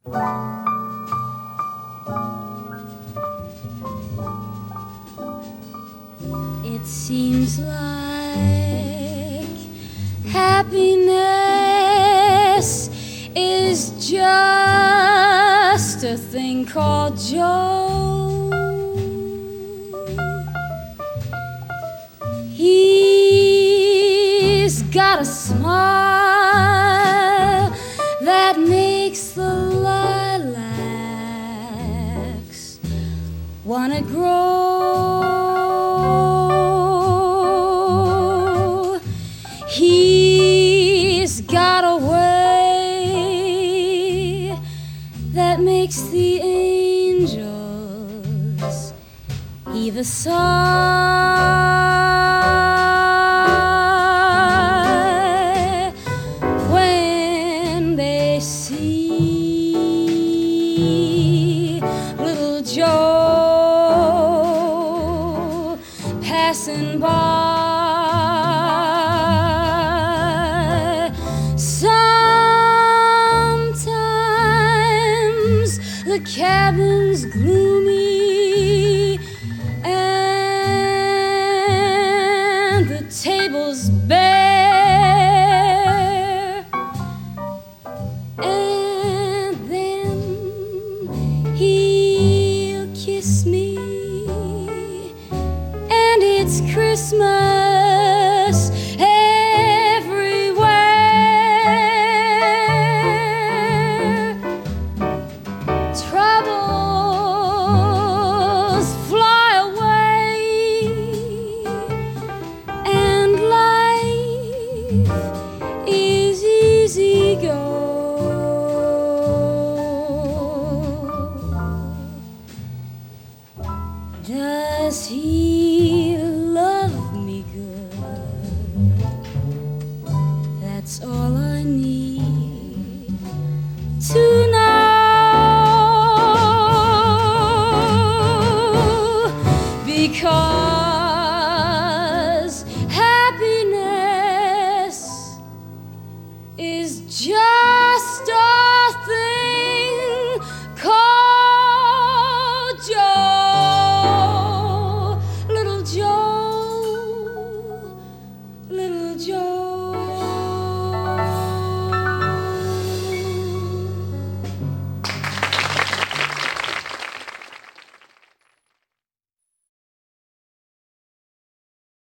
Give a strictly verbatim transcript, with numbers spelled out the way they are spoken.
It seems like happiness is just a thing called Joe. He's got a smile that makes the lilacs wanna grow. He's got a way that makes the angels either sigh when they see little Joe passing by. Sometimes the cabin's gloomy and the table's bare, and then he'll kiss me and it's Christmas everywhere. Troubles fly away and life is easy go. Does he love me good? That's all I need to know, because happiness is just a thing called Joe. Little Joe, little Joe.